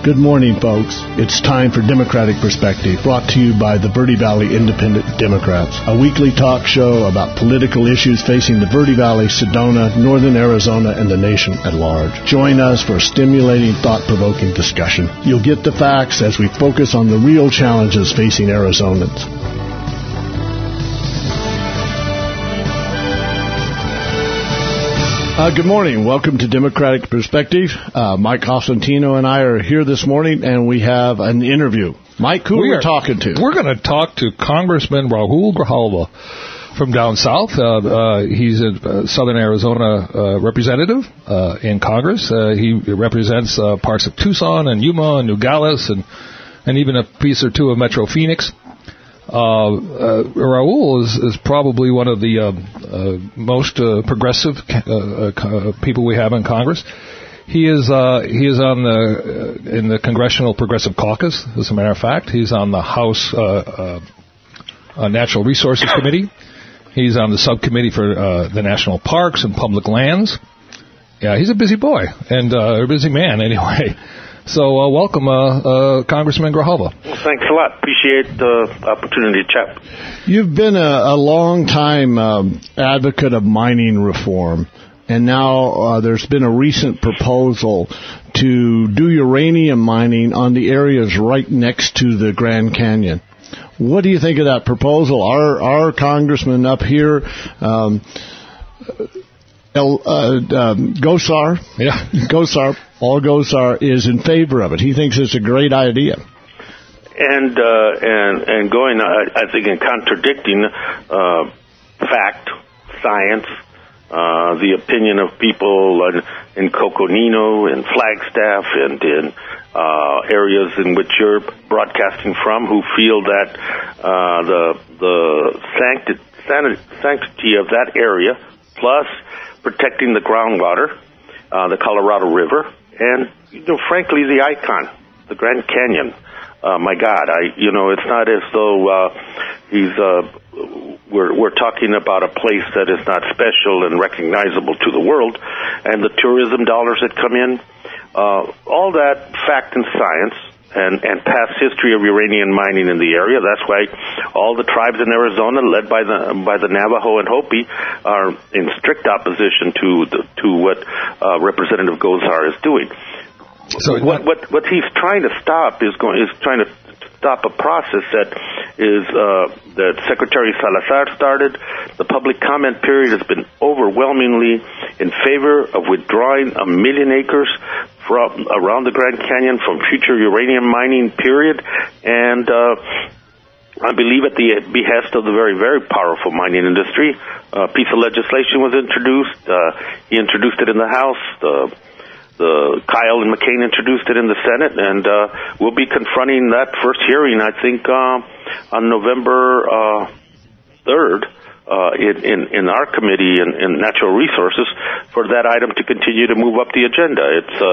Good morning, folks. It's time for Democratic Perspective, brought to you by the Verde Valley Independent Democrats, a weekly talk show about political issues facing the Verde Valley, Sedona, northern Arizona, and the nation at large. Join us for a stimulating, thought-provoking discussion. You'll get the facts as we focus on the real challenges facing Arizonans. Good morning. Welcome to Democratic Perspective. Mike Costantino and I are here this morning, and we have an interview. Mike, who are we talking to? We're going to talk to Congressman Raul Grijalva from down south. He's a Southern Arizona representative in Congress. He represents parts of Tucson and Yuma and Nogales and even a piece or two of Metro Phoenix. Raul is probably one of the most progressive people we have in Congress. He is on in the Congressional Progressive Caucus. As a matter of fact, he's on the House Natural Resources Committee. He's on the subcommittee for the National Parks and Public Lands. Yeah, he's a busy boy and a busy man anyway. So welcome, Congressman Grijalva. Well, thanks a lot. Appreciate the opportunity to chat. You've been a long-time advocate of mining reform, and now there's been a recent proposal to do uranium mining on the areas right next to the Grand Canyon. What do you think of that proposal? Our congressman up here, Gosar, Paul Gosar, is in favor of it. He thinks it's a great idea. And going, I think, in contradicting fact, science, the opinion of people in Coconino and Flagstaff and in areas in which you're broadcasting from, who feel that the sanctity of that area, plus protecting the groundwater, the Colorado River, and frankly, the icon, the Grand Canyon. My God, it's not as though we're talking about a place that is not special and recognizable to the world, and the tourism dollars that come in, all that fact and science. And past history of uranium mining in the area. That's why all the tribes in Arizona, led by the Navajo and Hopi, are in strict opposition to what Representative Gosar is doing. So what he's trying to stop is trying to stop a process that Secretary Salazar started. The public comment period has been overwhelmingly in favor of withdrawing 1 million acres from around the Grand Canyon from future uranium mining, period. And I believe at the behest of the very, very powerful mining industry, a piece of legislation was introduced. He introduced it in the House. The Kyle and McCain introduced it in the Senate, and we'll be confronting that first hearing, I think, on November 3rd in our committee in Natural Resources for that item to continue to move up the agenda. It's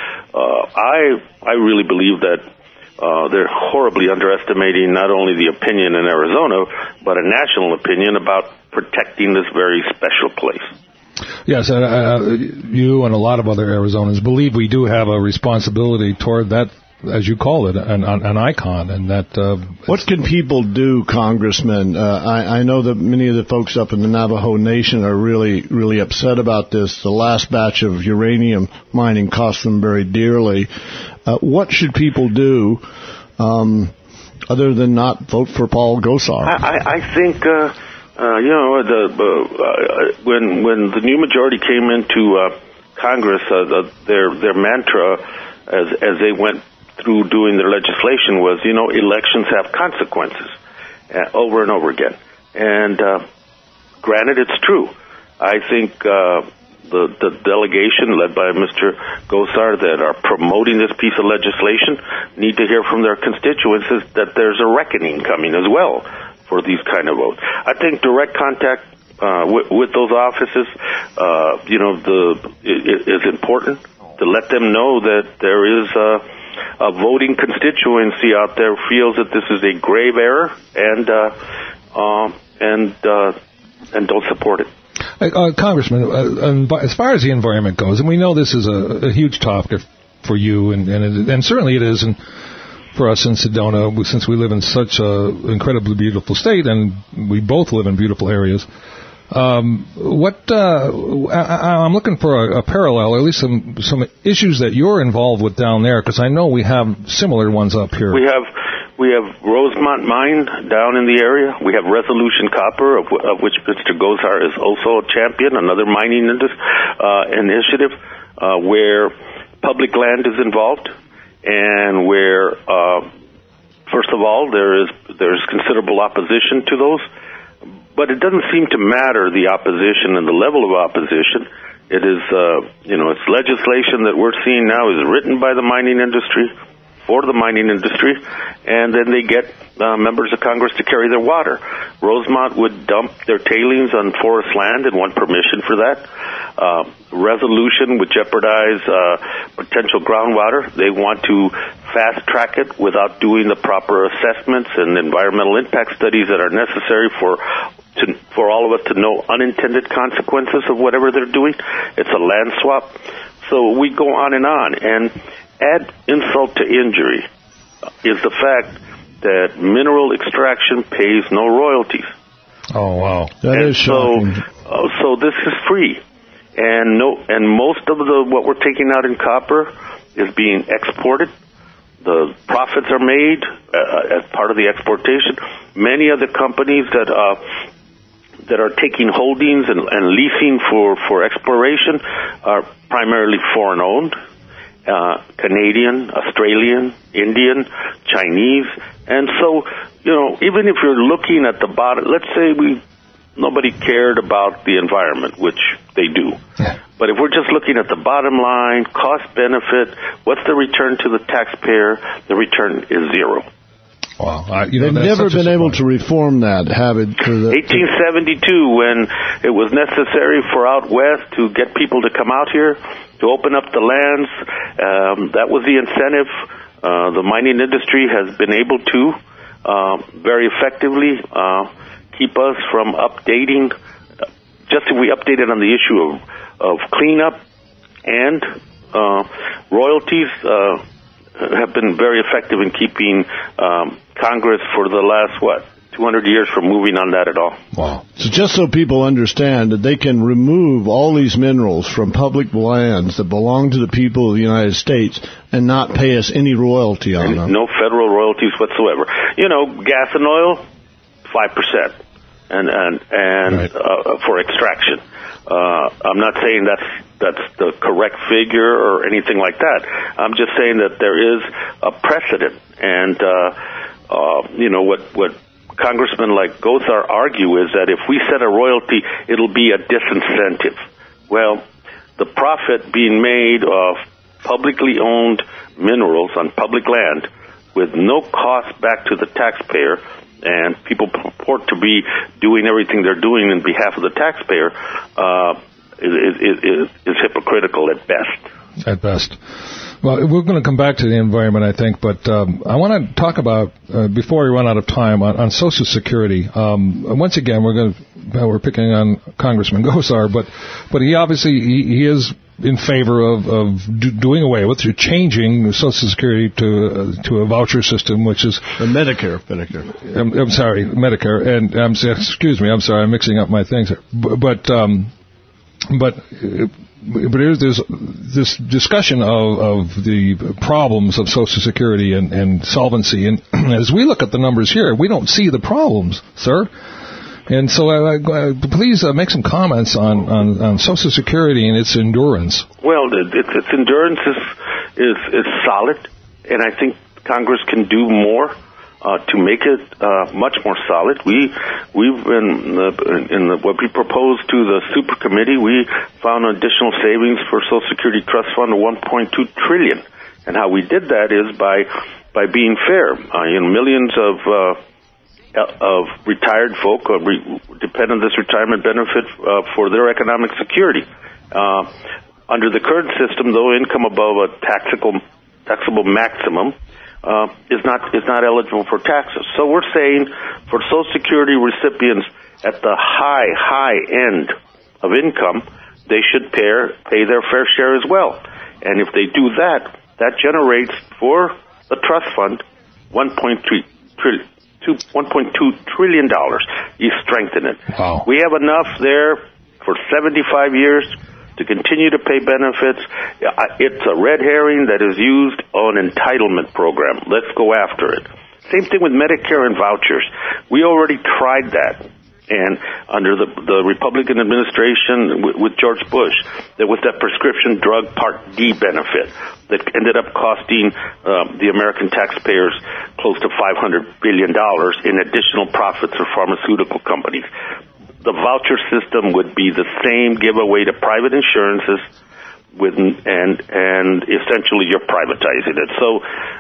I really believe that they're horribly underestimating not only the opinion in Arizona, but a national opinion about protecting this very special place. Yes, you and a lot of other Arizonans believe we do have a responsibility toward that, as you call it, an icon, and that. What can people do, Congressman? I know that many of the folks up in the Navajo Nation are really, really upset about this. The last batch of uranium mining cost them very dearly. What should people do other than not vote for Paul Gosar? I think. When the new majority came into Congress, their mantra, as they went through doing their legislation, was, elections have consequences, over and over again. And granted, it's true. I think the delegation led by Mr. Gosar that are promoting this piece of legislation need to hear from their constituents that there's a reckoning coming as well for these kind of votes. I think direct contact with those offices, is important to let them know that there is a voting constituency out there who feels that this is a grave error and don't support it. Congressman, as far as the environment goes, and we know this is a huge topic for you, and certainly it is, and for us in Sedona, since we live in such an incredibly beautiful state, and we both live in beautiful areas. I'm looking for a parallel, or at least some issues that you're involved with down there, because I know we have similar ones up here. We have Rosemont Mine down in the area. We have Resolution Copper, of which Mr. Gosar is also a champion, another mining initiative where public land is involved, and where, first of all, there's considerable opposition to those. But it doesn't seem to matter, the opposition and the level of opposition. It is, it's legislation that we're seeing now is written by the mining industry, for the mining industry, and then they get members of Congress to carry their water. Rosemont would dump their tailings on forest land and want permission for that. Resolution would jeopardize potential groundwater. They want to fast-track it without doing the proper assessments and environmental impact studies that are necessary for all of us to know unintended consequences of whatever they're doing. It's a land swap. So we go on. And add insult to injury is the fact that mineral extraction pays no royalties. Oh, wow. That is shocking. So this is free. And most of what we're taking out in copper is being exported. The profits are made as part of the exportation. Many of the companies that are taking holdings and leasing for exploration are primarily foreign-owned, Canadian, Australian, Indian, Chinese. And so, even if you're looking at the bottom, let's say nobody cared about the environment, which they do. Yeah. But if we're just looking at the bottom line, cost benefit, what's the return to the taxpayer? The return is zero. Wow. They've never been able to reform that habit. 1872, when it was necessary for out west to get people to come out here, to open up the lands, that was the incentive. The mining industry has been able to very effectively keep us from updating. Just if we updated on the issue of cleanup and royalties, have been very effective in keeping Congress for the last, 200 years from moving on that at all. Wow. So just so people understand that they can remove all these minerals from public lands that belong to the people of the United States and not pay us any royalty on them. No federal royalties whatsoever. Gas and oil, 5%. And right. For extraction. I'm not saying that's the correct figure or anything like that. I'm just saying that there is a precedent, and what congressmen like Gosar argue is that if we set a royalty, it'll be a disincentive. Well, the profit being made of publicly owned minerals on public land with no cost back to the taxpayer, and people purport to be doing everything they're doing in behalf of the taxpayer, is hypocritical at best. At best. Well, we're going to come back to the environment, I think, but I want to talk about, before we run out of time, on Social Security. Once again, we're picking on Congressman Gosar, but he obviously he is in favor of doing away with, changing Social Security to a voucher system, which is Medicare. I'm sorry, Medicare, and excuse me, I'm sorry, I'm mixing up my things here. But there's this discussion of the problems of Social Security and solvency, and as we look at the numbers here, we don't see the problems, sir. And so please make some comments on Social Security and its endurance. Well, its endurance is solid, and I think Congress can do more to make it much more solid. We've been in what we proposed to the super committee. We found additional savings for Social Security Trust Fund of $1.2 trillion, and how we did that is by being fair. Millions of retired folk depend on this retirement benefit for their economic security. Under the current system, though, income above a taxable maximum is not eligible for taxes. So we're saying for Social Security recipients at the high end of income, they should pay their fair share as well. And if they do that, that generates for the trust fund $1.2 trillion. You strengthen it. Wow. We have enough there for 75 years to continue to pay benefits. It's a red herring that is used on entitlement program. Let's go after it. Same thing with Medicare and vouchers. We already tried that. And under the Republican administration with George Bush, there was that prescription drug Part D benefit that ended up costing the American taxpayers close to $500 billion in additional profits for pharmaceutical companies. The voucher system would be the same giveaway to private insurances, and essentially you're privatizing it. So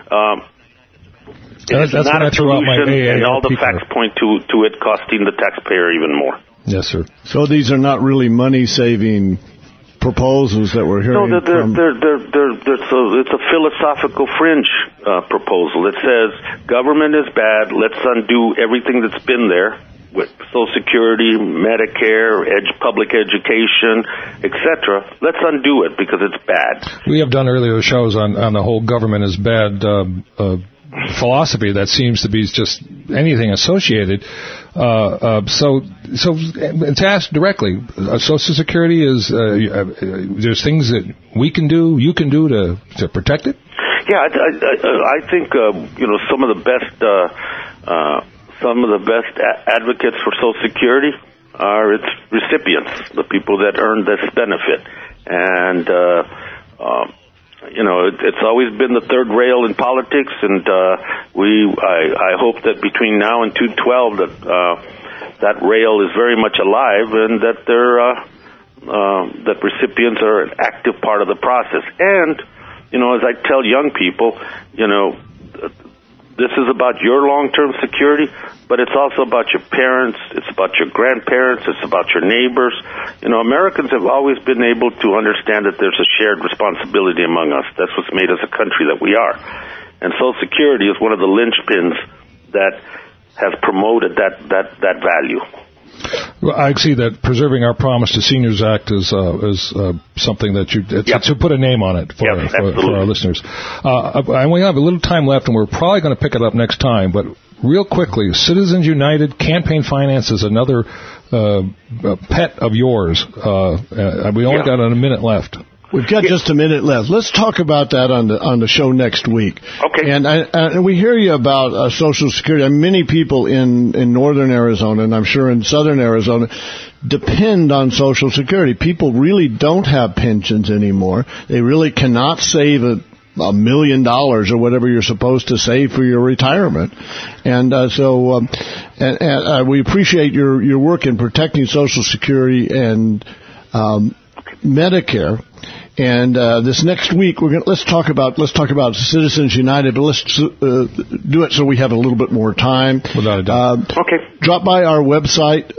it's that's not when I a threw out my solution, and all the AARP facts point to it costing the taxpayer even more. Yes, sir. So these are not really money-saving proposals that we're hearing from... It's a philosophical fringe proposal. It says government is bad. Let's undo everything that's been there with Social Security, Medicare, public education, etc. Let's undo it because it's bad. We have done earlier shows on the whole government is bad philosophy that seems to be just anything associated. So to ask directly, Social Security is there's things that we can do, you can do to protect it. Yeah, I think some of the best advocates for Social Security are its recipients, the people that earn this benefit, and it's always been the third rail in politics, and I hope that between now and 2012 that rail is very much alive, and that that recipients are an active part of the process. And as I tell young people, this is about your long-term security, but it's also about your parents, it's about your grandparents, it's about your neighbors. Americans have always been able to understand that there's a shared responsibility among us. That's what's made us a country that we are. And Social Security is one of the linchpins that has promoted that value. Well, I see that Preserving Our Promise to Seniors Act is something that to put a name on it for our listeners. And we have a little time left, and we're probably going to pick it up next time. But real quickly, Citizens United campaign finance is another pet of yours. We only got a minute left. We've got just a minute left. Let's talk about that on the show next week. Okay. And we hear you about Social Security. Many people in northern Arizona, and I'm sure in southern Arizona, depend on Social Security. People really don't have pensions anymore. They really cannot save $1 million or whatever you're supposed to save for your retirement. And so we appreciate your work in protecting Social Security and Medicare. And this next week, let's talk about Citizens United, but let's do it so we have a little bit more time. Without a doubt. Okay. Drop by our website,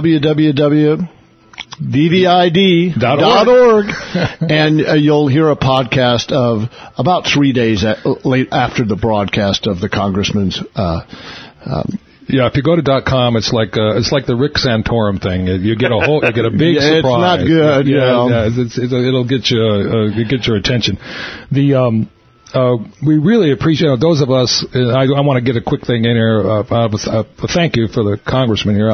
www.vvid.org, and you'll hear a podcast of about 3 days late after the broadcast of the Congressman's. Yeah, if you go to .com, it's like the Rick Santorum thing. You get a big surprise. It's not good. It'll get your attention. We really appreciate those of us. I want to get a quick thing in here. Thank you for the congressman here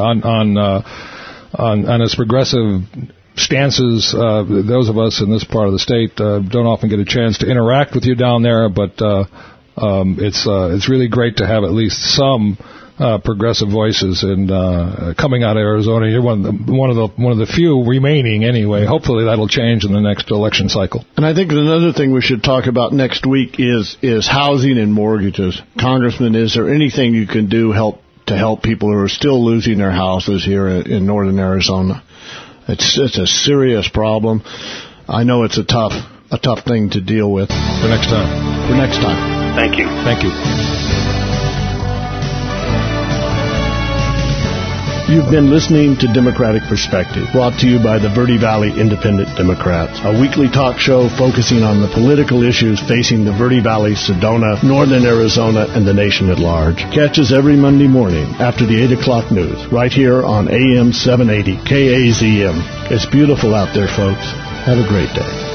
on his progressive stances. Those of us in this part of the state don't often get a chance to interact with you down there, but it's really great to have at least some progressive voices, and coming out of Arizona, you're one of the few remaining anyway. Hopefully that'll change in the next election cycle. And I think another thing we should talk about next week is housing and mortgages. Congressman, is there anything you can do to help people who are still losing their houses here in northern Arizona? It's a serious problem. I know it's a tough thing to deal with. For next time. Thank you. You've been listening to Democratic Perspective, brought to you by the Verde Valley Independent Democrats, a weekly talk show focusing on the political issues facing the Verde Valley, Sedona, northern Arizona, and the nation at large. Catch us every Monday morning after the 8 o'clock news, right here on AM 780 KAZM. It's beautiful out there, folks. Have a great day.